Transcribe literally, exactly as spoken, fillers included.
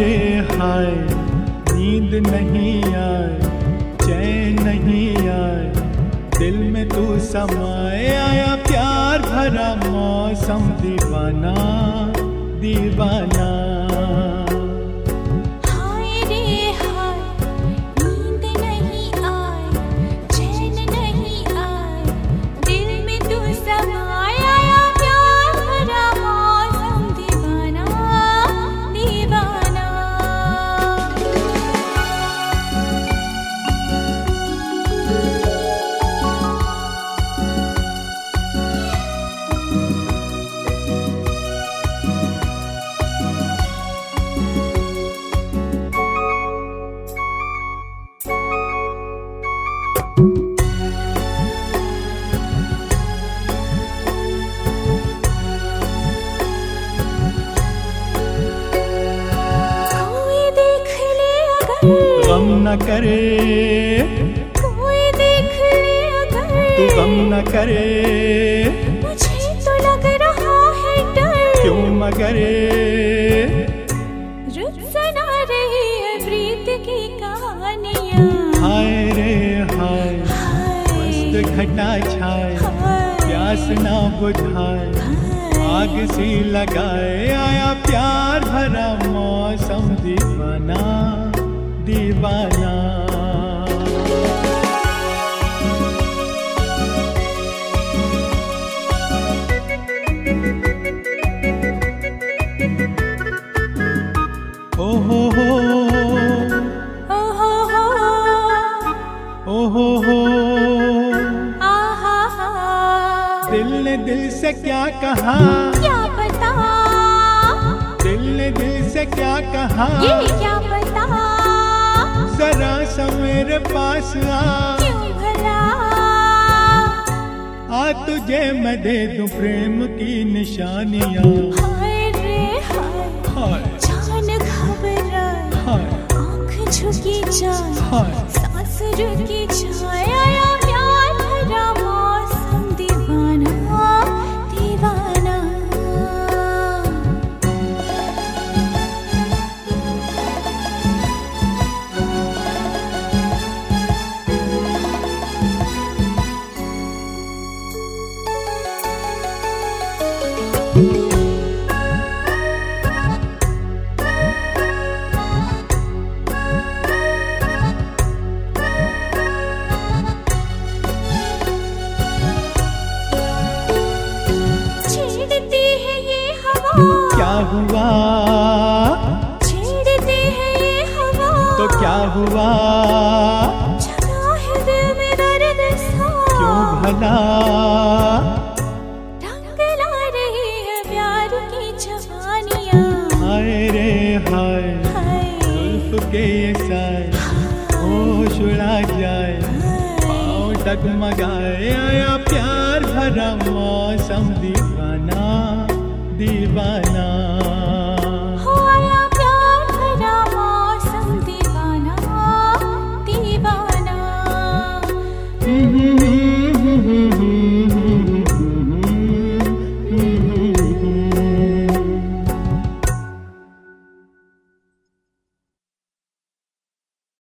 रे हाय, नींद नहीं आए, चैन नहीं आए, दिल में तू समाए, आया प्यार भरा मौसम, दीवाना दीवाना। हाय रे हाय, नींद नहीं आए, चैन नहीं आए, दिल में तू समाए, आया प्यार भरा मौसम, दीवाना दीवाना। गम न करे, कोई देख ले अगर, तू गम न करे, मुझे तो लग रहा है डर, क्यों मगर रुक सना रही है प्रीत की कहानियाँ। हाय रे हाय, मस्त घटा छाए, प्यास ना बुझाए, आग सी लगाए, आया प्यार भरा मौसम, दीवाना दीवाना। ओ हो हो, ओ हो हो, ओ हो हो, आहा हा, दिल ने दिल से क्या कहा, क्या पता, दिल ने दिल से क्या कहा, ये क्या पता, जरा सा मेरे पास आ, क्यों भला, आ तुझे मैं दे दूं प्रेम की निशानियाँ। हाय रे हाय, हाय जान घबराए, हाय आँख झुकी जाए, हाय, सांस रुकी जाए, आया प्यार भरा मौसम, दीवाना दीवाना। छेड़ती है ये हवा, क्या हुआ, छेड़ती है ये हवा, तो क्या हुआ, जगा है दिल में दर्द सा, क्यों भला, रंग ला रही है प्यार की जवानियाँ। हाय रे हाय, जुल्फ के ये साए, होश उड़ा जाए, पाँव डगमगाए, आया प्यार भरा मौसम, दीवाना दीवाना।